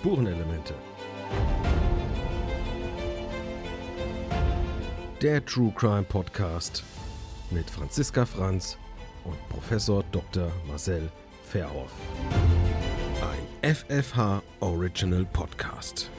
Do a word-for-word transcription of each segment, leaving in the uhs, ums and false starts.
Spurenelemente. Der True Crime Podcast mit Franziska Franz und Professor Doktor Marcel Verhoff. Ein F F H Original Podcast.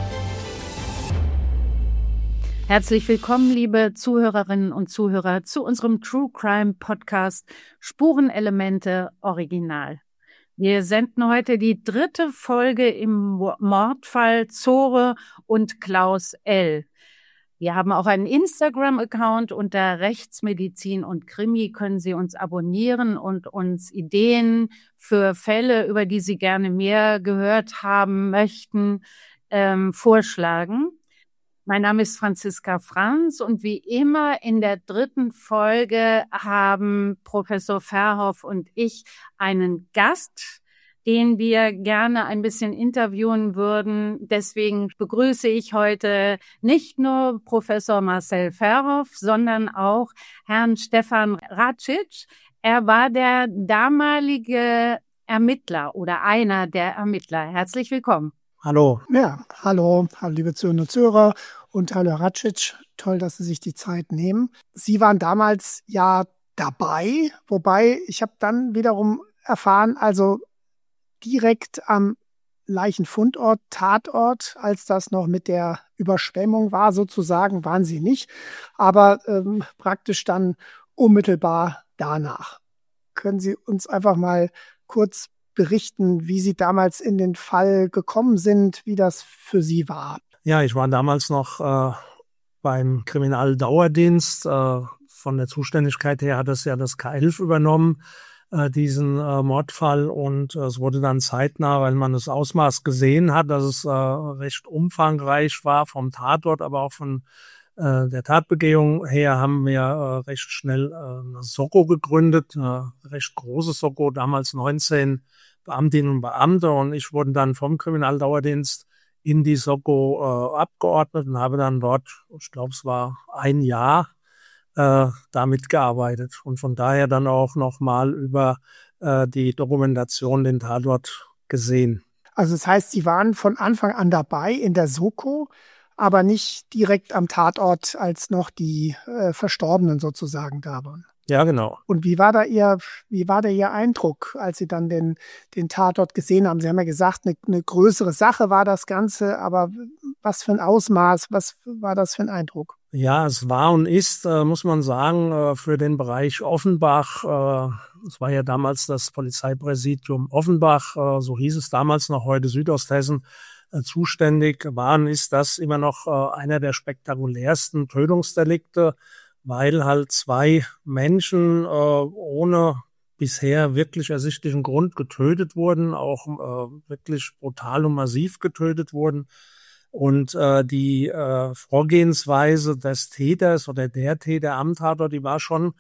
Herzlich willkommen, liebe Zuhörerinnen und Zuhörer, zu unserem True Crime Podcast Spurenelemente Original. Wir senden heute die dritte Folge im Mordfall Zore und Klaus L. Wir haben auch einen Instagram-Account unter Rechtsmedizin und Krimi. Können Sie uns abonnieren und uns Ideen für Fälle, über die Sie gerne mehr gehört haben möchten, ähm, vorschlagen. Mein Name ist Franziska Franz und wie immer in der dritten Folge haben Professor Verhoff und ich einen Gast, den wir gerne ein bisschen interviewen würden. Deswegen begrüße ich heute nicht nur Professor Marcel Verhoff, sondern auch Herrn Stefan Racic. Er war der damalige Ermittler oder einer der Ermittler. Herzlich willkommen. Hallo. Ja, hallo, hallo liebe Zuhörer und Zuhörer und hallo Herr Racic. Toll, dass Sie sich die Zeit nehmen. Sie waren damals ja dabei, wobei ich habe dann wiederum erfahren, also direkt am Leichenfundort, Tatort, als das noch mit der Überschwemmung war sozusagen, waren Sie nicht, aber ähm, praktisch dann unmittelbar danach. Können Sie uns einfach mal kurz berichten, wie Sie damals in den Fall gekommen sind, wie das für Sie war? Ja, ich war damals noch äh, beim Kriminaldauerdienst. Äh, von der Zuständigkeit her hat es ja das K elf übernommen, äh, diesen äh, Mordfall. Und äh, es wurde dann zeitnah, weil man das Ausmaß gesehen hat, dass es äh, recht umfangreich war vom Tatort, aber auch von äh, der Tatbegehung her, haben wir äh, recht schnell äh, eine Soko gegründet, eine recht große Soko, damals neunzehn Beamtinnen und Beamte, und ich wurde dann vom Kriminaldauerdienst in die Soko äh, abgeordnet und habe dann dort, ich glaube es war ein Jahr, äh, damit gearbeitet und von daher dann auch nochmal über äh, die Dokumentation den Tatort gesehen. Also das heißt, Sie waren von Anfang an dabei in der Soko, aber nicht direkt am Tatort, als noch die äh, Verstorbenen sozusagen da waren. Ja, genau. Und wie war da Ihr, wie war da Ihr Eindruck, als Sie dann den, den Tatort gesehen haben? Sie haben ja gesagt, eine, eine größere Sache war das Ganze, aber was für ein Ausmaß, was war das für ein Eindruck? Ja, es war und ist, äh, muss man sagen, äh, für den Bereich Offenbach, äh, es war ja damals das Polizeipräsidium Offenbach, äh, so hieß es damals noch, heute Südosthessen, äh, zuständig waren, ist das immer noch äh, einer der spektakulärsten Tötungsdelikte, weil halt zwei Menschen äh, ohne bisher wirklich ersichtlichen Grund getötet wurden, auch äh, wirklich brutal und massiv getötet wurden. Und äh, die äh, Vorgehensweise des Täters oder der Täter am Tatort, die war schon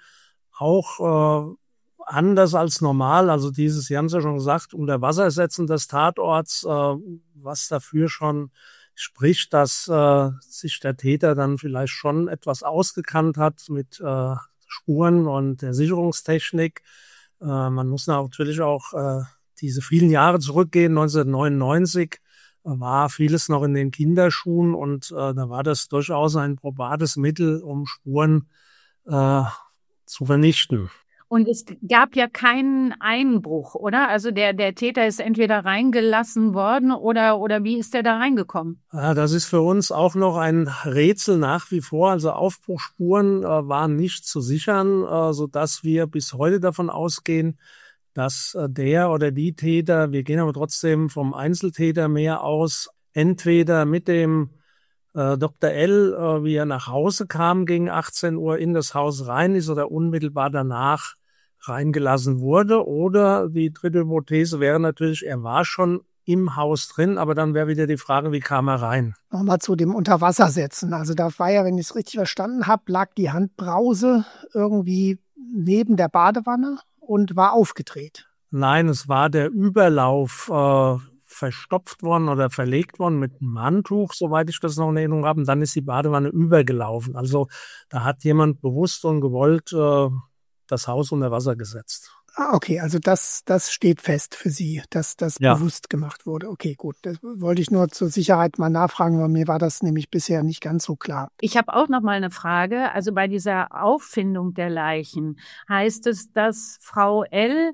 auch äh, anders als normal. Also dieses, Sie haben es ja schon gesagt, Unterwassersetzen des Tatorts, äh, was dafür schon spricht, dass äh, sich der Täter dann vielleicht schon etwas ausgekannt hat mit äh, Spuren und der Sicherungstechnik. Äh, man muss natürlich auch äh, diese vielen Jahre zurückgehen. neunzehnhundertneunundneunzig äh, war vieles noch in den Kinderschuhen und äh, da war das durchaus ein probates Mittel, um Spuren äh, zu vernichten. Und es gab ja keinen Einbruch, oder? Also der, der Täter ist entweder reingelassen worden oder, oder wie ist der da reingekommen? Ja, das ist für uns auch noch ein Rätsel nach wie vor. Also Aufbruchsspuren äh, waren nicht zu sichern, äh, sodass wir bis heute davon ausgehen, dass äh, der oder die Täter, wir gehen aber trotzdem vom Einzeltäter mehr aus, entweder mit dem äh, Doktor L., äh, wie er nach Hause kam, gegen achtzehn Uhr in das Haus rein ist oder unmittelbar danach reingelassen wurde. Oder die dritte Hypothese wäre natürlich, er war schon im Haus drin, aber dann wäre wieder die Frage, wie kam er rein? Nochmal zu dem Unterwassersetzen. Also da war ja, wenn ich es richtig verstanden habe, lag die Handbrause irgendwie neben der Badewanne und war aufgedreht. Nein, es war der Überlauf äh, verstopft worden oder verlegt worden mit einem Handtuch, soweit ich das noch in Erinnerung habe. Und dann ist die Badewanne übergelaufen. Also da hat jemand bewusst und gewollt äh, das Haus unter Wasser gesetzt. Ah, okay, also das, das steht fest für Sie, dass das Ja. bewusst gemacht wurde. Okay, gut. Das wollte ich nur zur Sicherheit mal nachfragen, weil mir war das nämlich bisher nicht ganz so klar. Ich habe auch noch mal eine Frage. Also bei dieser Auffindung der Leichen heißt es, dass Frau L.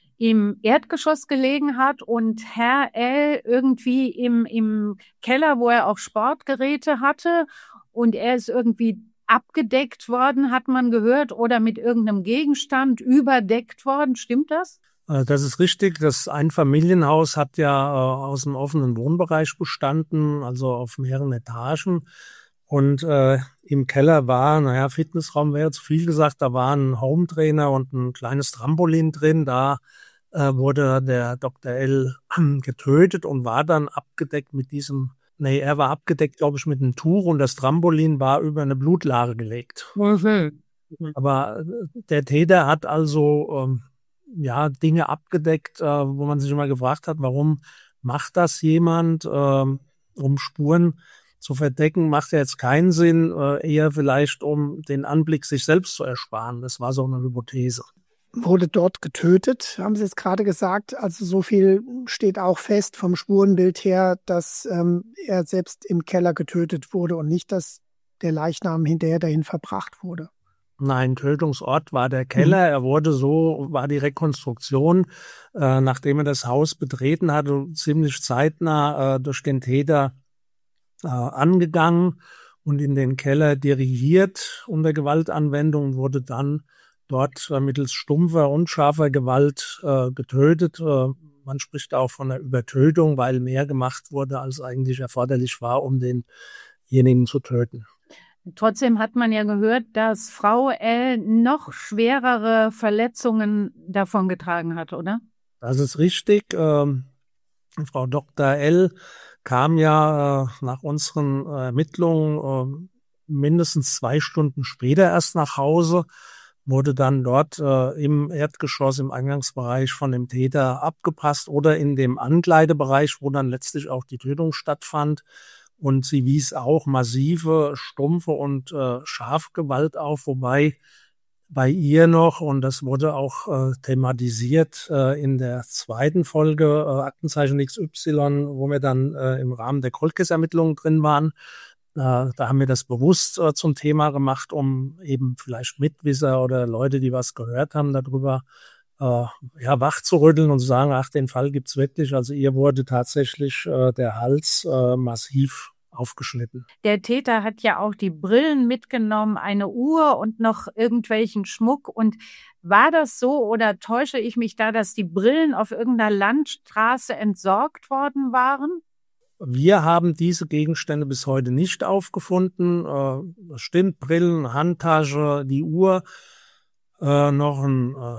im Erdgeschoss gelegen hat und Herr L. irgendwie im, im Keller, wo er auch Sportgeräte hatte, und er ist irgendwie abgedeckt worden, hat man gehört, oder mit irgendeinem Gegenstand überdeckt worden. Stimmt das? Äh, Das ist richtig. Das Einfamilienhaus hat ja äh, aus einem offenen Wohnbereich bestanden, also auf mehreren Etagen. Und äh, im Keller war, naja, Fitnessraum wäre zu viel gesagt, da war ein Hometrainer und ein kleines Trampolin drin. Da äh, wurde der Doktor L. getötet und war dann abgedeckt mit diesem, nee, er war abgedeckt, glaube ich, mit einem Tuch, und das Trampolin war über eine Blutlage gelegt. Mhm. Aber äh, der Täter hat also ähm, ja Dinge abgedeckt, äh, wo man sich immer gefragt hat, warum macht das jemand, ähm, um Spuren zu verdecken, macht ja jetzt keinen Sinn, äh, eher vielleicht, um den Anblick sich selbst zu ersparen. Das war so eine Hypothese. Wurde dort getötet, haben Sie jetzt gerade gesagt. Also so viel steht auch fest vom Spurenbild her, dass ähm, er selbst im Keller getötet wurde und nicht, dass der Leichnam hinterher dahin verbracht wurde. Nein, Tötungsort war der Keller. Er wurde so, war die Rekonstruktion, äh, nachdem er das Haus betreten hatte, ziemlich zeitnah äh, durch den Täter äh, angegangen und in den Keller dirigiert unter Gewaltanwendung, wurde dann dort äh, mittels stumpfer, unscharfer Gewalt äh, getötet. Äh, man spricht auch von einer Übertötung, weil mehr gemacht wurde, als eigentlich erforderlich war, um denjenigen zu töten. Trotzdem hat man ja gehört, dass Frau L. noch schwerere Verletzungen davongetragen hat, oder? Das ist richtig. Ähm, Frau Doktor L. kam ja äh, nach unseren äh, Ermittlungen äh, mindestens zwei Stunden später erst nach Hause, wurde dann dort äh, im Erdgeschoss, im Eingangsbereich von dem Täter abgepasst oder in dem Ankleidebereich, wo dann letztlich auch die Tötung stattfand. Und sie wies auch massive, stumpfe und äh, scharfe Gewalt auf, wobei bei ihr noch, und das wurde auch äh, thematisiert äh, in der zweiten Folge äh, Aktenzeichen X Y, wo wir dann äh, im Rahmen der Cold Case Ermittlungen drin waren. Äh, da haben wir das bewusst äh, zum Thema gemacht, um eben vielleicht Mitwisser oder Leute, die was gehört haben, darüber äh, ja wach zu rütteln und zu sagen, ach, den Fall gibt's wirklich. Also ihr wurde tatsächlich äh, der Hals äh, massiv aufgeschnitten. Der Täter hat ja auch die Brillen mitgenommen, eine Uhr und noch irgendwelchen Schmuck. Und war das so, oder täusche ich mich da, dass die Brillen auf irgendeiner Landstraße entsorgt worden waren? Wir haben diese Gegenstände bis heute nicht aufgefunden. Äh, das stimmt, Brillen, Handtasche, die Uhr, äh, noch ein äh,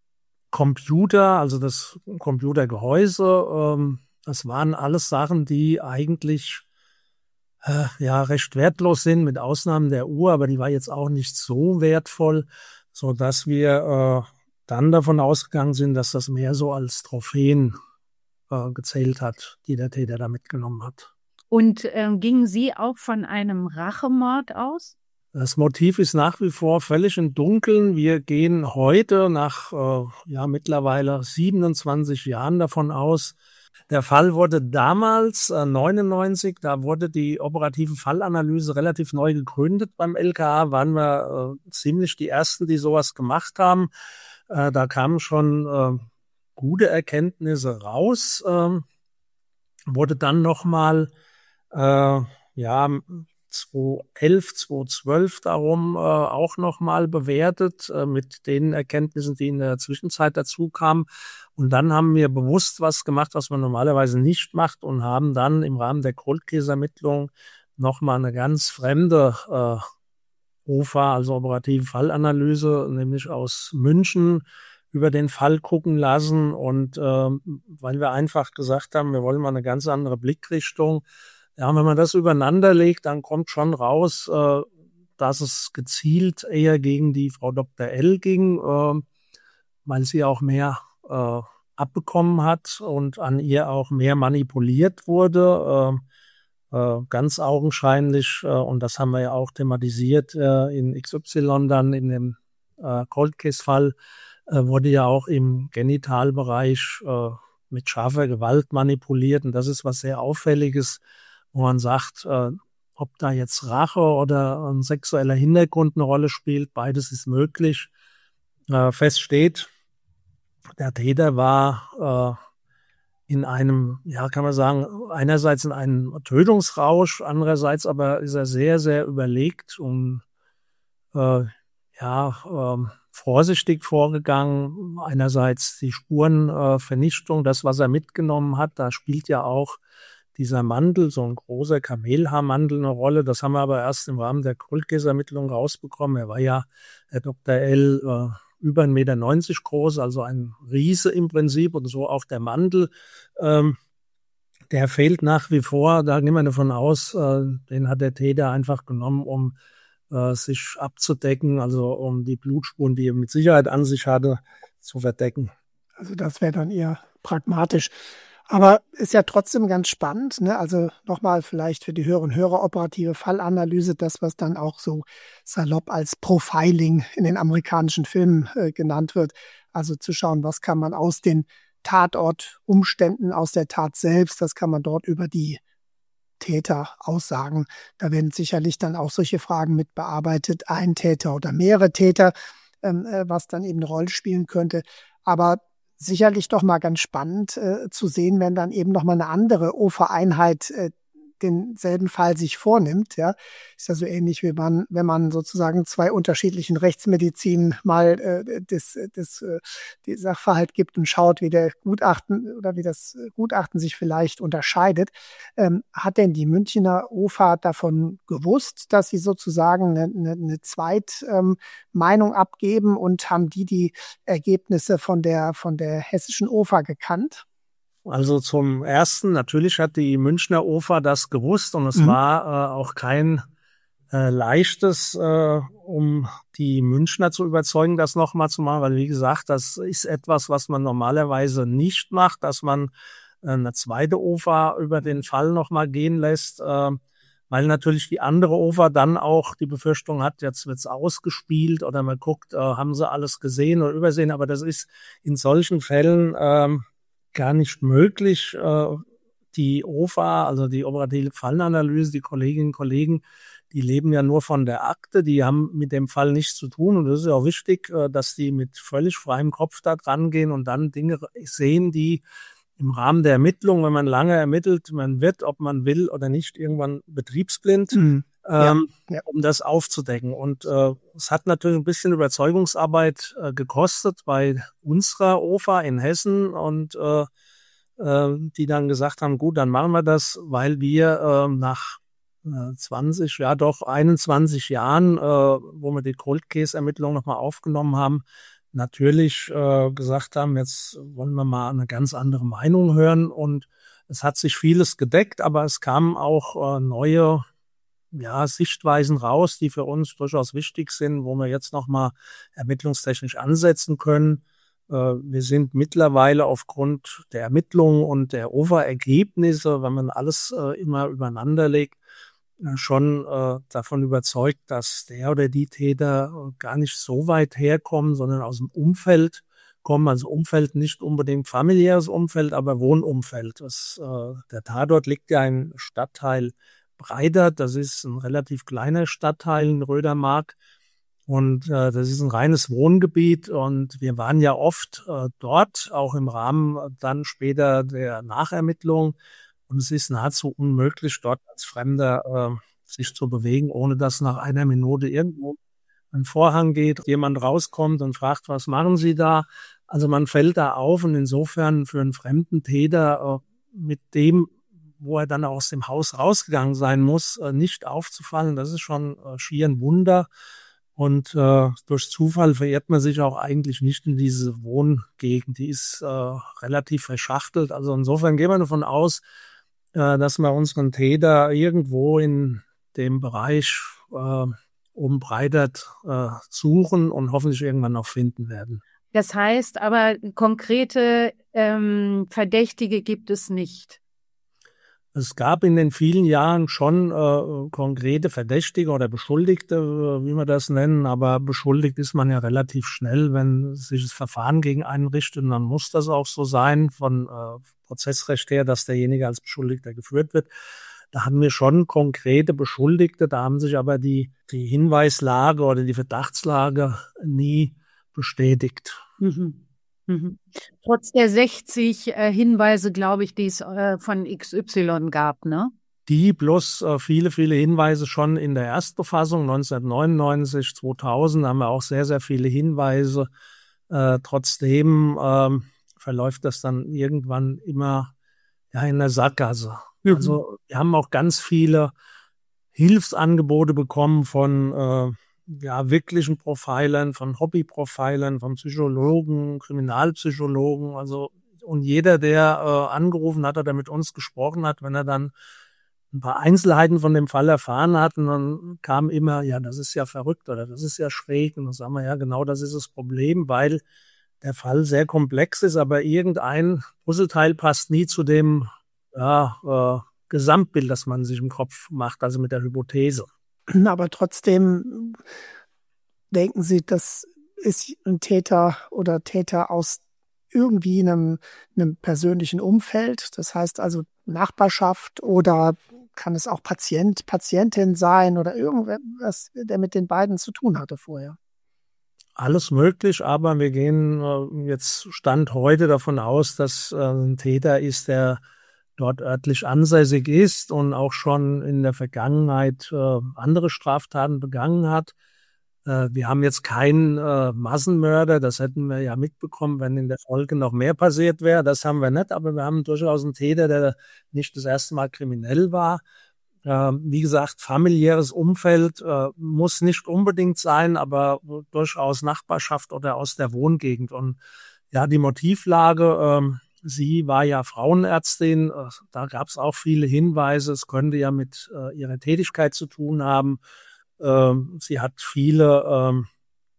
Computer, also das Computergehäuse. Ähm, das waren alles Sachen, die eigentlich äh, ja recht wertlos sind, mit Ausnahmen der Uhr, aber die war jetzt auch nicht so wertvoll, so dass wir äh, dann davon ausgegangen sind, dass das mehr so als Trophäen äh, gezählt hat, die der Täter da mitgenommen hat. Und äh, gingen Sie auch von einem Rachemord aus? Das Motiv ist nach wie vor völlig im Dunkeln. Wir gehen heute nach äh, ja mittlerweile siebenundzwanzig Jahren davon aus. Der Fall wurde damals, äh, neunundneunzig, da wurde die operative Fallanalyse relativ neu gegründet beim L K A, waren wir äh, ziemlich die Ersten, die sowas gemacht haben. Äh, da kamen schon äh, gute Erkenntnisse raus, äh, wurde dann nochmal, äh, ja, zweitausendelf, zweitausendzwölf darum äh, auch nochmal bewertet äh, mit den Erkenntnissen, die in der Zwischenzeit dazu kamen. Und dann haben wir bewusst was gemacht, was man normalerweise nicht macht, und haben dann im Rahmen der Cold Case Ermittlung nochmal eine ganz fremde äh, O F A, also operative Fallanalyse, nämlich aus München, über den Fall gucken lassen. Und äh, weil wir einfach gesagt haben, wir wollen mal eine ganz andere Blickrichtung. Ja, wenn man das übereinander legt, dann kommt schon raus, äh, dass es gezielt eher gegen die Frau Doktor L. ging, äh, weil sie auch mehr äh, abbekommen hat und an ihr auch mehr manipuliert wurde, äh, äh, ganz augenscheinlich. Äh, und das haben wir ja auch thematisiert äh, in X Y dann in dem äh, Cold Case Fall, äh, wurde ja auch im Genitalbereich äh, mit scharfer Gewalt manipuliert. Und das ist was sehr Auffälliges, wo man sagt, äh, ob da jetzt Rache oder ein sexueller Hintergrund eine Rolle spielt, beides ist möglich. Äh, fest steht, der Täter war äh, in einem, ja, kann man sagen, einerseits in einem Tötungsrausch, andererseits aber ist er sehr, sehr überlegt und äh, ja, äh, vorsichtig vorgegangen. Einerseits die Spurenvernichtung, äh, das, was er mitgenommen hat, da spielt ja auch dieser Mantel, so ein großer Kamelhaarmantel, eine Rolle. Das haben wir aber erst im Rahmen der Cold Case Ermittlungen rausbekommen. Er war ja, Herr Doktor L., äh, über ein Meter neunzig groß, also ein Riese im Prinzip, und so auch der Mantel. Ähm, der fehlt nach wie vor, da gehen wir davon aus, äh, den hat der Täter einfach genommen, um äh, sich abzudecken, also um die Blutspuren, die er mit Sicherheit an sich hatte, zu verdecken. Also das wäre dann eher pragmatisch. Aber ist ja trotzdem ganz spannend, ne? Also nochmal vielleicht für die Hörerinnen und Hörer operative Fallanalyse, das, was dann auch so salopp als Profiling in den amerikanischen Filmen äh, genannt wird. Also zu schauen, was kann man aus den Tatortumständen, aus der Tat selbst, das kann man dort über die Täter aussagen. Da werden sicherlich dann auch solche Fragen mit bearbeitet, ein Täter oder mehrere Täter, ähm, äh, was dann eben eine Rolle spielen könnte. Aber sicherlich doch mal ganz spannend äh, zu sehen, wenn dann eben noch mal eine andere O F A-Einheit äh, denselben Fall sich vornimmt. Ja, ist ja so ähnlich wie man, wenn man sozusagen zwei unterschiedlichen Rechtsmedizinen mal äh, das, das, äh, die Sachverhalt gibt und schaut, wie der Gutachten oder wie das Gutachten sich vielleicht unterscheidet. Ähm, hat denn die Münchner O F A davon gewusst, dass sie sozusagen eine, eine, eine Zweitmeinung ähm, abgeben, und haben die die Ergebnisse von der von der hessischen O F A gekannt? Also zum Ersten, natürlich hat die Münchner O F A das gewusst, und es mhm. war äh, auch kein äh, leichtes, äh, um die Münchner zu überzeugen, das nochmal zu machen, weil wie gesagt, das ist etwas, was man normalerweise nicht macht, dass man äh, eine zweite O F A über den Fall nochmal gehen lässt, äh, weil natürlich die andere O F A dann auch die Befürchtung hat, jetzt wird's ausgespielt oder man guckt, äh, haben sie alles gesehen oder übersehen, aber das ist in solchen Fällen äh, gar nicht möglich. Die O F A, also die operative Fallanalyse, die Kolleginnen und Kollegen, die leben ja nur von der Akte, die haben mit dem Fall nichts zu tun, und das ist ja auch wichtig, dass die mit völlig freiem Kopf da dran gehen und dann Dinge sehen, die im Rahmen der Ermittlung, wenn man lange ermittelt, man wird, ob man will oder nicht, irgendwann betriebsblind, mhm. ähm, ja, ja. um das aufzudecken. Und äh, es hat natürlich ein bisschen Überzeugungsarbeit äh, gekostet bei unserer O F A in Hessen, und äh, äh, die dann gesagt haben, gut, dann machen wir das, weil wir äh, nach äh, zwanzig, ja doch einundzwanzig Jahren, äh, wo wir die Cold Case Ermittlung nochmal aufgenommen haben, natürlich äh, gesagt haben, jetzt wollen wir mal eine ganz andere Meinung hören, und es hat sich vieles gedeckt, aber es kamen auch äh, neue ja, Sichtweisen raus, die für uns durchaus wichtig sind, wo wir jetzt nochmal ermittlungstechnisch ansetzen können. Äh, wir sind mittlerweile aufgrund der Ermittlungen und der O F A-Ergebnisse, wenn man alles äh, immer übereinander legt, schon äh, davon überzeugt, dass der oder die Täter äh, gar nicht so weit herkommen, sondern aus dem Umfeld kommen. Also Umfeld nicht unbedingt familiäres Umfeld, aber Wohnumfeld. Das, äh, der Tatort liegt ja im Stadtteil Breidert. Das ist ein relativ kleiner Stadtteil in Rödermark. Und äh, das ist ein reines Wohngebiet. Und wir waren ja oft äh, dort, auch im Rahmen dann später der Nachermittlung. Und es ist nahezu unmöglich, dort als Fremder äh, sich zu bewegen, ohne dass nach einer Minute irgendwo ein Vorhang geht, jemand rauskommt und fragt, was machen Sie da? Also man fällt da auf, und insofern für einen fremden Täter äh, mit dem, wo er dann aus dem Haus rausgegangen sein muss, äh, nicht aufzufallen, das ist schon äh, schier ein Wunder. Und äh, durch Zufall verirrt man sich auch eigentlich nicht in diese Wohngegend. Die ist äh, relativ verschachtelt. Also insofern gehen wir davon aus, dass wir unseren Täter irgendwo in dem Bereich äh, um Breidert äh, suchen und hoffentlich irgendwann noch finden werden. Das heißt aber, konkrete ähm, Verdächtige gibt es nicht? Es gab in den vielen Jahren schon äh, konkrete Verdächtige oder Beschuldigte, äh, wie wir das nennen, aber beschuldigt ist man ja relativ schnell, wenn sich das Verfahren gegen einen richtet, und dann muss das auch so sein, von äh, Prozessrecht her, dass derjenige als Beschuldigter geführt wird. Da hatten wir schon konkrete Beschuldigte, da haben sich aber die, die Hinweislage oder die Verdachtslage nie bestätigt. Mhm. Mhm. Trotz der sechzig äh, Hinweise, glaube ich, die es äh, von X Y gab, ne? Die plus äh, viele, viele Hinweise schon in der Erstbefassung neunzehnhundertneunundneunzig, zweitausend haben wir auch sehr, sehr viele Hinweise. Äh, trotzdem ähm, verläuft das dann irgendwann immer ja in der Sackgasse. Mhm. Also wir haben auch ganz viele Hilfsangebote bekommen von äh, ja, wirklichen Profilern, von Hobbyprofilern, von Psychologen, Kriminalpsychologen, also, und jeder, der äh, angerufen hat oder mit uns gesprochen hat, wenn er dann ein paar Einzelheiten von dem Fall erfahren hat, und dann kam immer, ja, das ist ja verrückt oder das ist ja schräg, und dann sagen wir, ja, genau, das ist das Problem, weil der Fall sehr komplex ist, aber irgendein Puzzleteil passt nie zu dem, ja, äh, Gesamtbild, das man sich im Kopf macht, also mit der Hypothese. Aber trotzdem denken Sie, das ist ein Täter oder Täter aus irgendwie einem, einem persönlichen Umfeld. Das heißt also Nachbarschaft, oder kann es auch Patient, Patientin sein oder irgendwas, der mit den beiden zu tun hatte vorher? Alles möglich, aber wir gehen äh, jetzt Stand heute davon aus, dass äh, ein Täter ist, der dort örtlich ansässig ist und auch schon in der Vergangenheit äh, andere Straftaten begangen hat. Äh, wir haben jetzt keinen äh, Massenmörder, das hätten wir ja mitbekommen, wenn in der Folge noch mehr passiert wäre. Das haben wir nicht, aber wir haben durchaus einen Täter, der nicht das erste Mal kriminell war. Äh, wie gesagt, familiäres Umfeld äh, muss nicht unbedingt sein, aber durchaus Nachbarschaft oder aus der Wohngegend. Und ja, die Motivlage, äh, sie war ja Frauenärztin, da gab es auch viele Hinweise, es könnte ja mit äh, ihrer Tätigkeit zu tun haben. Ähm, sie hat viele ähm,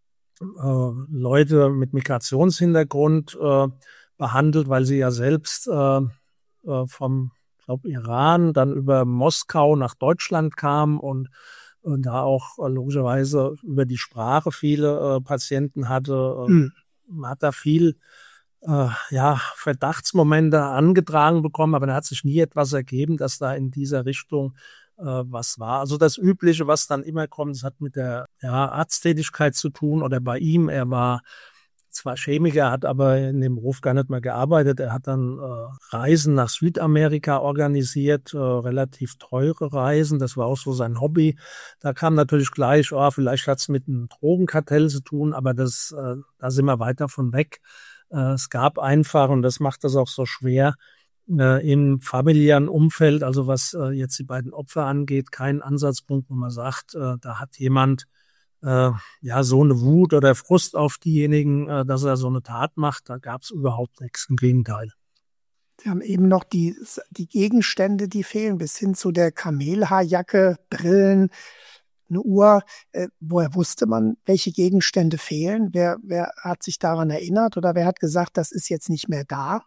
äh, Leute mit Migrationshintergrund äh, behandelt, weil sie ja selbst äh, äh, vom, ich glaube, Iran dann über Moskau nach Deutschland kam und, und da auch äh, logischerweise über die Sprache viele äh, Patienten hatte. Äh, mhm. Man hat da viel Äh, ja, Verdachtsmomente angetragen bekommen, aber da hat sich nie etwas ergeben, dass da in dieser Richtung äh, was war. Also das Übliche, was dann immer kommt, das hat mit der ja, Arzttätigkeit zu tun, oder bei ihm, er war zwar Chemiker, hat aber in dem Beruf gar nicht mehr gearbeitet. Er hat dann äh, Reisen nach Südamerika organisiert, äh, relativ teure Reisen, das war auch so sein Hobby. Da kam natürlich gleich, oh, vielleicht hat es mit einem Drogenkartell zu tun, aber das, äh, da sind wir weit davon weg. Es gab einfach, und das macht das auch so schwer, äh, im familiären Umfeld, also was äh, jetzt die beiden Opfer angeht, keinen Ansatzpunkt, wo man sagt, äh, da hat jemand äh, ja so eine Wut oder Frust auf diejenigen, äh, dass er so eine Tat macht. Da gab es überhaupt nichts, im Gegenteil. Sie haben eben noch die, die Gegenstände, die fehlen, bis hin zu der Kamelhaarjacke, Brillen, eine Uhr. Äh, woher wusste man, welche Gegenstände fehlen? Wer, wer hat sich daran erinnert oder wer hat gesagt, das ist jetzt nicht mehr da?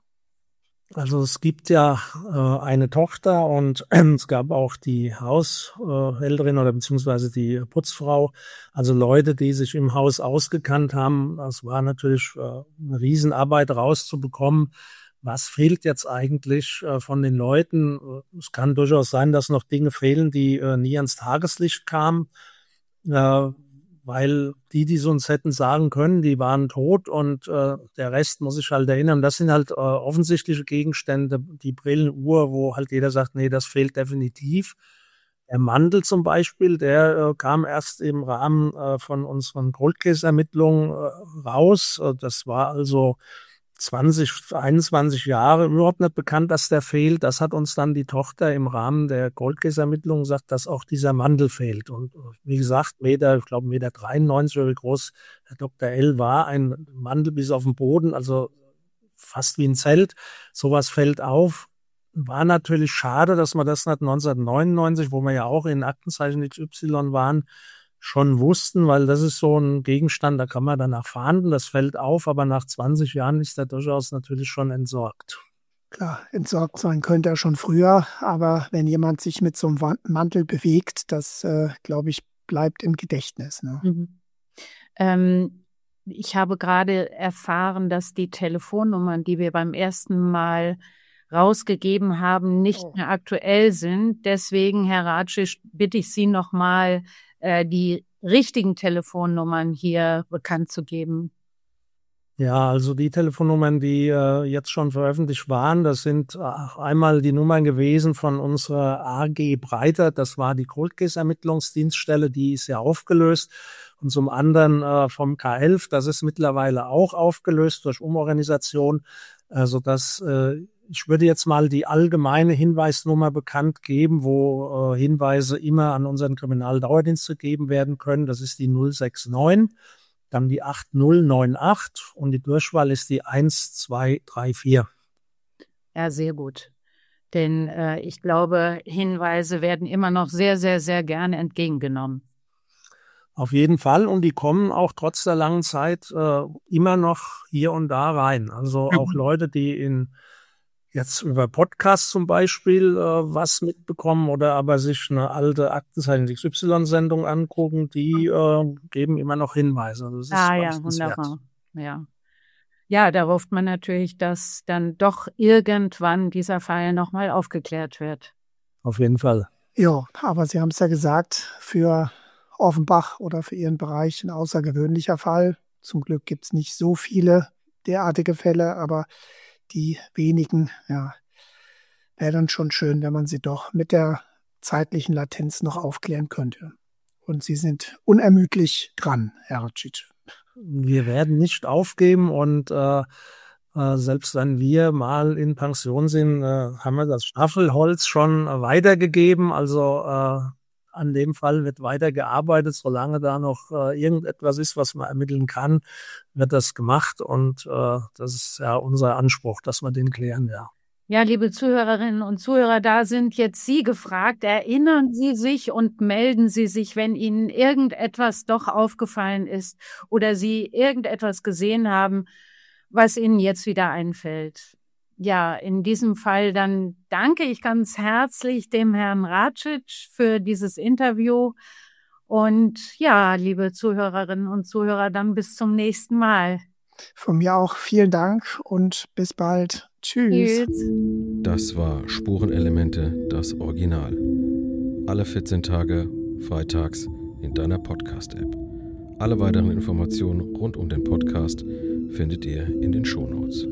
Also es gibt ja äh, eine Tochter und äh, es gab auch die Haushälterin oder beziehungsweise die Putzfrau, also Leute, die sich im Haus ausgekannt haben. Das war natürlich äh, eine Riesenarbeit rauszubekommen. Was fehlt jetzt eigentlich äh, von den Leuten? Es kann durchaus sein, dass noch Dinge fehlen, die äh, nie ans Tageslicht kamen, äh, weil die, die es uns hätten sagen können, die waren tot und äh, der Rest muss ich halt erinnern. Das sind halt äh, offensichtliche Gegenstände, die Brillenuhr, wo halt jeder sagt, nee, das fehlt definitiv. Der Mantel zum Beispiel, der äh, kam erst im Rahmen äh, von unseren Cold-Case-Ermittlungen äh, raus. Äh, das war also zwanzig, einundzwanzig Jahre überhaupt nicht bekannt, dass der fehlt. Das hat uns dann die Tochter im Rahmen der Cold-Case-Ermittlungen gesagt, dass auch dieser Mantel fehlt. Und wie gesagt, Meter, ich glaube Meter dreiundneunzig, wie groß Herr Doktor L. war, ein Mantel bis auf den Boden, also fast wie ein Zelt. Sowas fällt auf. War natürlich schade, dass man das nicht neunzehnhundertneunundneunzig, wo wir ja auch in Aktenzeichen X Y waren, schon wussten, weil das ist so ein Gegenstand, da kann man danach fahnden, das fällt auf, aber nach zwanzig Jahren ist er durchaus natürlich schon entsorgt. Klar, entsorgt sein könnte er schon früher, aber wenn jemand sich mit so einem Mantel bewegt, das, äh, glaube ich, bleibt im Gedächtnis. Ne? Mhm. Ähm, ich habe gerade erfahren, dass die Telefonnummern, die wir beim ersten Mal rausgegeben haben, nicht Oh. mehr aktuell sind. Deswegen, Herr Racic, bitte ich Sie nochmal, äh, die richtigen Telefonnummern hier bekannt zu geben. Ja, also die Telefonnummern, die äh, jetzt schon veröffentlicht waren, das sind äh, einmal die Nummern gewesen von unserer A G Breiter, das war die Cold Case Ermittlungsdienststelle, die ist ja aufgelöst. Und zum anderen äh, vom K elf, das ist mittlerweile auch aufgelöst durch Umorganisation, äh, sodass äh, ich würde jetzt mal die allgemeine Hinweisnummer bekannt geben, wo äh, Hinweise immer an unseren Kriminaldauerdienst gegeben werden können. Das ist die null sechs neun. Dann die acht null neun acht und die Durchwahl ist die eins zwei drei vier. Ja, sehr gut. Denn äh, ich glaube, Hinweise werden immer noch sehr, sehr, sehr gerne entgegengenommen. Auf jeden Fall. Und die kommen auch trotz der langen Zeit äh, immer noch hier und da rein. Also auch Mhm. Leute, die in jetzt über Podcasts zum Beispiel äh, was mitbekommen oder aber sich eine alte Aktenzeichen X Y-Sendung angucken, die äh, geben immer noch Hinweise. Also das ist Ah ja, beachtenswert. wunderbar. Ja. Ja, da hofft man natürlich, dass dann doch irgendwann dieser Fall nochmal aufgeklärt wird. Auf jeden Fall. Ja, aber Sie haben es ja gesagt, für Offenbach oder für Ihren Bereich ein außergewöhnlicher Fall. Zum Glück gibt es nicht so viele derartige Fälle, aber die wenigen, ja, wäre dann schon schön, wenn man sie doch mit der zeitlichen Latenz noch aufklären könnte. Und Sie sind unermüdlich dran, Herr Racic. Wir werden nicht aufgeben und äh, äh, selbst wenn wir mal in Pension sind, äh, haben wir das Staffelholz schon äh, weitergegeben. Also äh, an dem Fall wird weitergearbeitet, solange da noch äh, irgendetwas ist, was man ermitteln kann, wird das gemacht und äh, das ist ja unser Anspruch, dass wir den klären, ja. Ja, liebe Zuhörerinnen und Zuhörer, da sind jetzt Sie gefragt. Erinnern Sie sich und melden Sie sich, wenn Ihnen irgendetwas doch aufgefallen ist oder Sie irgendetwas gesehen haben, was Ihnen jetzt wieder einfällt. Ja, in diesem Fall dann danke ich ganz herzlich dem Herrn Racic für dieses Interview. Und ja, liebe Zuhörerinnen und Zuhörer, dann bis zum nächsten Mal. Von mir auch vielen Dank und bis bald. Tschüss. Tschüss. Das war Spurenelemente, das Original. Alle vierzehn Tage, freitags in deiner Podcast-App. Alle weiteren Informationen rund um den Podcast findet ihr in den Shownotes.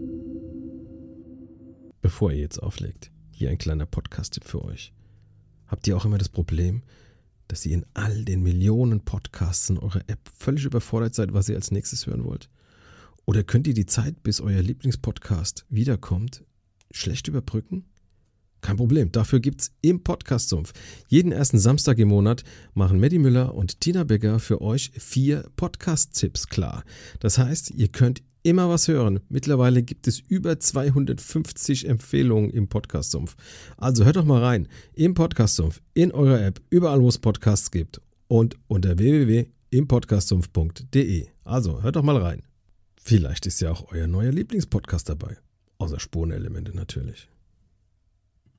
Bevor ihr jetzt auflegt, hier ein kleiner Podcast-Tipp für euch. Habt ihr auch immer das Problem, dass ihr in all den Millionen Podcasts in eurer App völlig überfordert seid, was ihr als nächstes hören wollt? Oder könnt ihr die Zeit, bis euer Lieblingspodcast wiederkommt, schlecht überbrücken? Kein Problem, dafür gibt's im Podcast-Sumpf. Jeden ersten Samstag im Monat machen Maddie Müller und Tina Becker für euch vier Podcast-Tipps klar. Das heißt, ihr könnt immer was hören. Mittlerweile gibt es über zweihundertfünfzig Empfehlungen im Podcast-Sumpf. Also hört doch mal rein im Podcast-Sumpf, in eurer App, überall wo es Podcasts gibt und unter w w w punkt im podcast sumpf punkt d e. Also hört doch mal rein. Vielleicht ist ja auch euer neuer Lieblingspodcast dabei. Außer Spurenelemente natürlich.